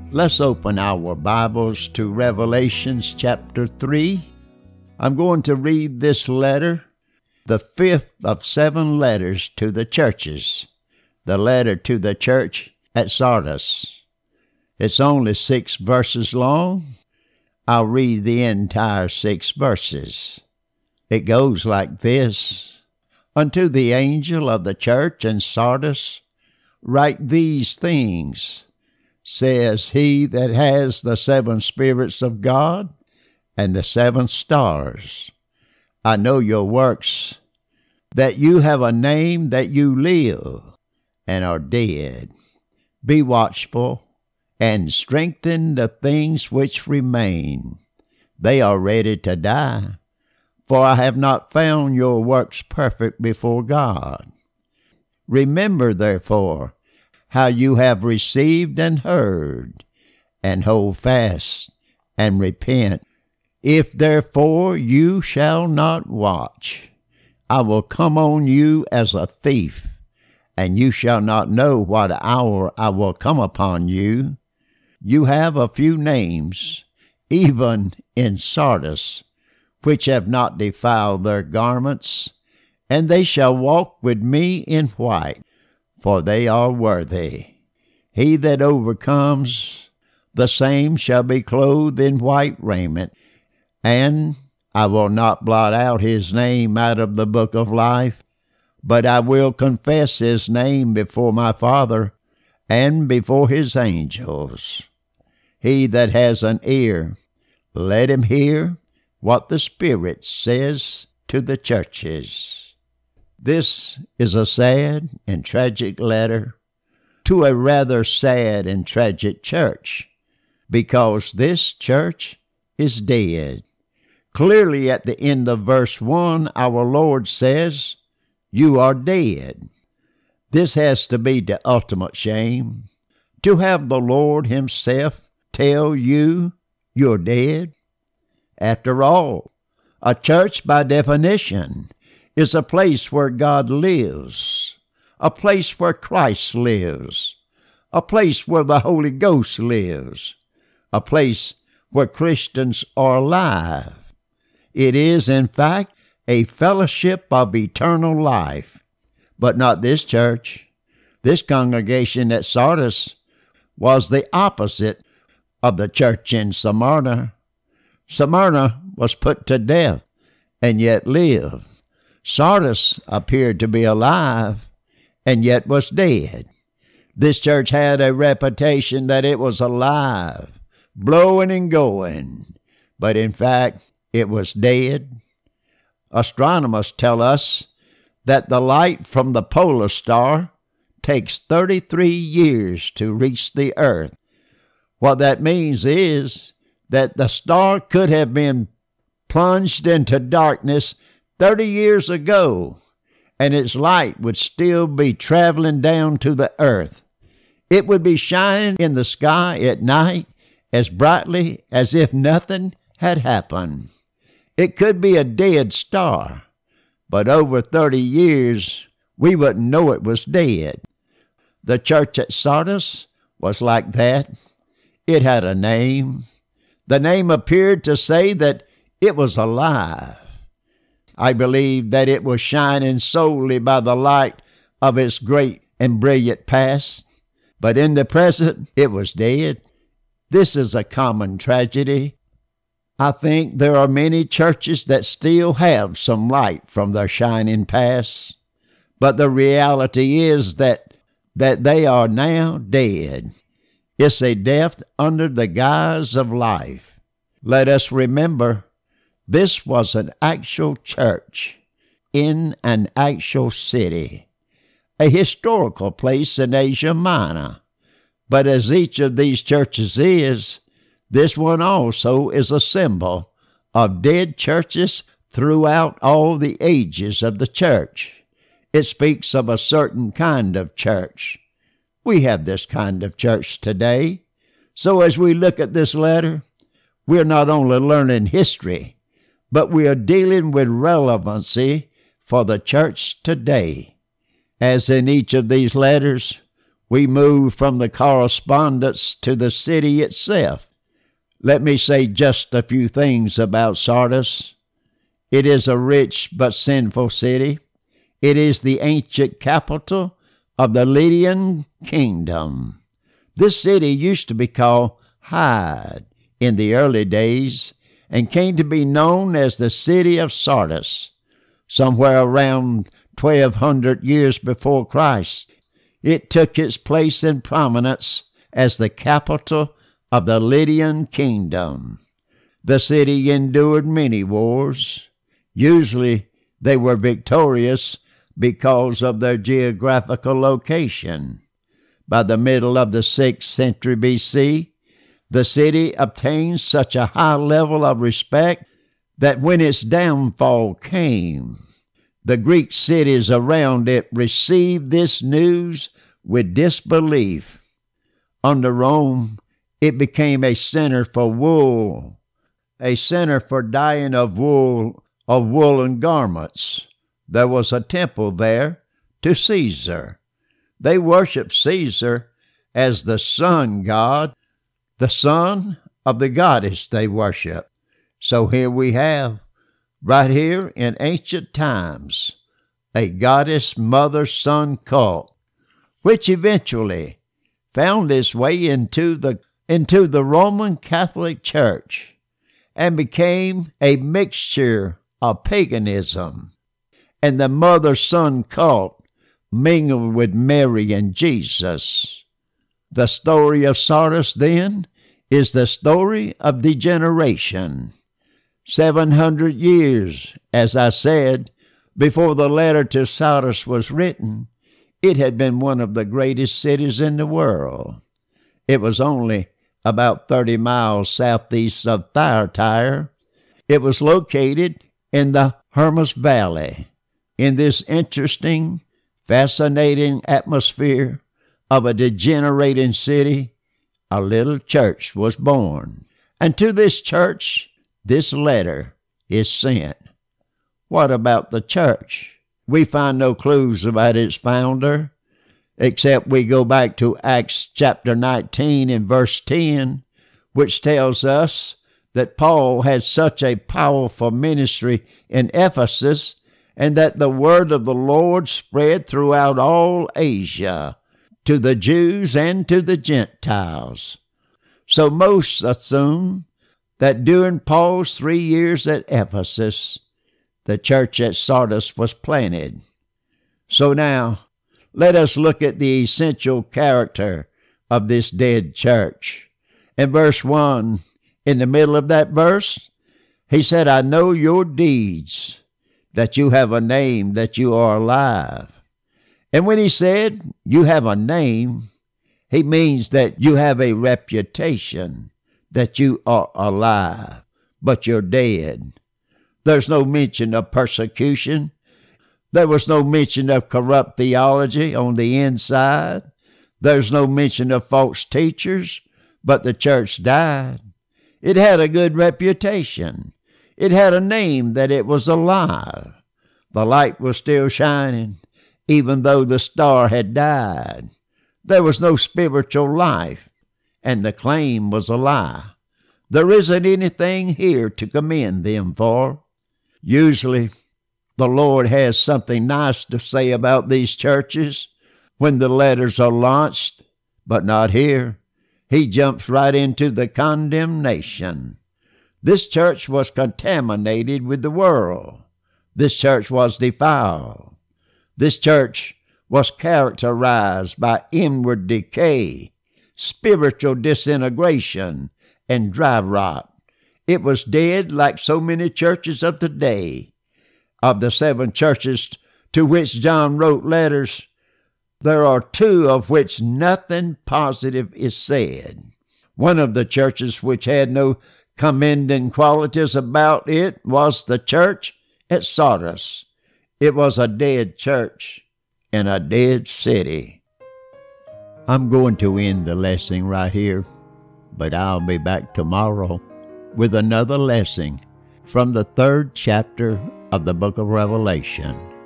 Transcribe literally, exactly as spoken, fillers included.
Let's open our Bibles to Revelations chapter three. I'm going to read this letter, the fifth of seven letters to the churches, the letter to the church at Sardis. It's only six verses long. I'll read the entire six verses. It goes like this. Unto the angel of the church in Sardis, write these things, says he that has the seven spirits of God and the seven stars. I know your works, that you have a name, that you live and are dead. Be watchful and strengthen the things which remain. They are ready to die, for I have not found your works perfect before God. Remember, therefore, how you have received and heard, and hold fast and repent. If therefore you shall not watch, I will come on you as a thief, and you shall not know what hour I will come upon you. You have a few names, even in Sardis, which have not defiled their garments, and they shall walk with me in white, for they are worthy. He that overcomes, the same shall be clothed in white raiment, and I will not blot out his name out of the book of life, but I will confess his name before my Father and before his angels. He that has an ear, let him hear what the Spirit says to the churches. This is a sad and tragic letter to a rather sad and tragic church, because this church is dead. Clearly at the end of verse one, our Lord says, you are dead. This has to be the ultimate shame, to have the Lord himself tell you you're dead. After all, a church by definition is a place where God lives, a place where Christ lives, a place where the Holy Ghost lives, a place where Christians are alive. It is, in fact, a fellowship of eternal life. But not this church. This congregation at Sardis was the opposite of the church in Smyrna. Smyrna was put to death and yet lived. Sardis appeared to be alive and yet was dead. This church had a reputation that it was alive, blowing and going, but in fact it was dead. Astronomers tell us that the light from the polar star takes thirty-three years to reach the earth. What that means is that the star could have been plunged into darkness thirty years ago, and its light would still be traveling down to the earth. It would be shining in the sky at night as brightly as if nothing had happened. It could be a dead star, but over thirty years, we wouldn't know it was dead. The church at Sardis was like that. It had a name. The name appeared to say that it was alive. I believe that it was shining solely by the light of its great and brilliant past, but in the present it was dead. This is a common tragedy. I think there are many churches that still have some light from their shining past, but the reality is that, that they are now dead. It's a death under the guise of life. Let us remember, this was an actual church in an actual city, a historical place in Asia Minor. But as each of these churches is, this one also is a symbol of dead churches throughout all the ages of the church. It speaks of a certain kind of church. We have this kind of church today. So as we look at this letter, we're not only learning history, but we are dealing with relevancy for the church today. As in each of these letters, we move from the correspondence to the city itself. Let me say just a few things about Sardis. It is a rich but sinful city. It is the ancient capital of the Lydian kingdom. This city used to be called Hyde in the early days and came to be known as the city of Sardis. Somewhere around twelve hundred years before Christ, it took its place in prominence as the capital of the Lydian kingdom. The city endured many wars. Usually they were victorious because of their geographical location. By the middle of the sixth century B C, the city obtained such a high level of respect that when its downfall came, the Greek cities around it received this news with disbelief. Under Rome, it became a center for wool, a center for dyeing of wool of woolen garments. There was a temple there to Caesar. They worshiped Caesar as the sun god, the son of the goddess they worship. So here we have, right here in ancient times, a goddess mother-son cult, which eventually found its way into the, into the Roman Catholic Church and became a mixture of paganism, and the mother-son cult mingled with Mary and Jesus. The story of Sardis, then, is the story of degeneration. Seven hundred years, as I said, before the letter to Sardis was written, it had been one of the greatest cities in the world. It was only about thirty miles southeast of Thyatira. It was located in the Hermus Valley. In this interesting, fascinating atmosphere of a degenerating city, a little church was born. And to this church, this letter is sent. What about the church? We find no clues about its founder, except we go back to Acts chapter nineteen and verse ten, which tells us that Paul had such a powerful ministry in Ephesus and that the word of the Lord spread throughout all Asia, to the Jews and to the Gentiles. So most assume that during Paul's three years at Ephesus, the church at Sardis was planted. So now, let us look at the essential character of this dead church. In verse one, in the middle of that verse, he said, I know your deeds, that you have a name, that you are alive. And when he said, you have a name, he means that you have a reputation, that you are alive, but you're dead. There's no mention of persecution. There was no mention of corrupt theology on the inside. There's no mention of false teachers, but the church died. It had a good reputation. It had a name that it was alive. The light was still shining, even though the star had died. There was no spiritual life, and the claim was a lie. There isn't anything here to commend them for. Usually, the Lord has something nice to say about these churches when the letters are launched, but not here. He jumps right into the condemnation. This church was contaminated with the world. This church was defiled. This church was characterized by inward decay, spiritual disintegration, and dry rot. It was dead like so many churches of today. Of the seven churches to which John wrote letters, there are two of which nothing positive is said. One of the churches which had no commending qualities about it was the church at Sardis. It was a dead church in a dead city. I'm going to end the lesson right here, but I'll be back tomorrow with another lesson from the third chapter of the book of Revelation.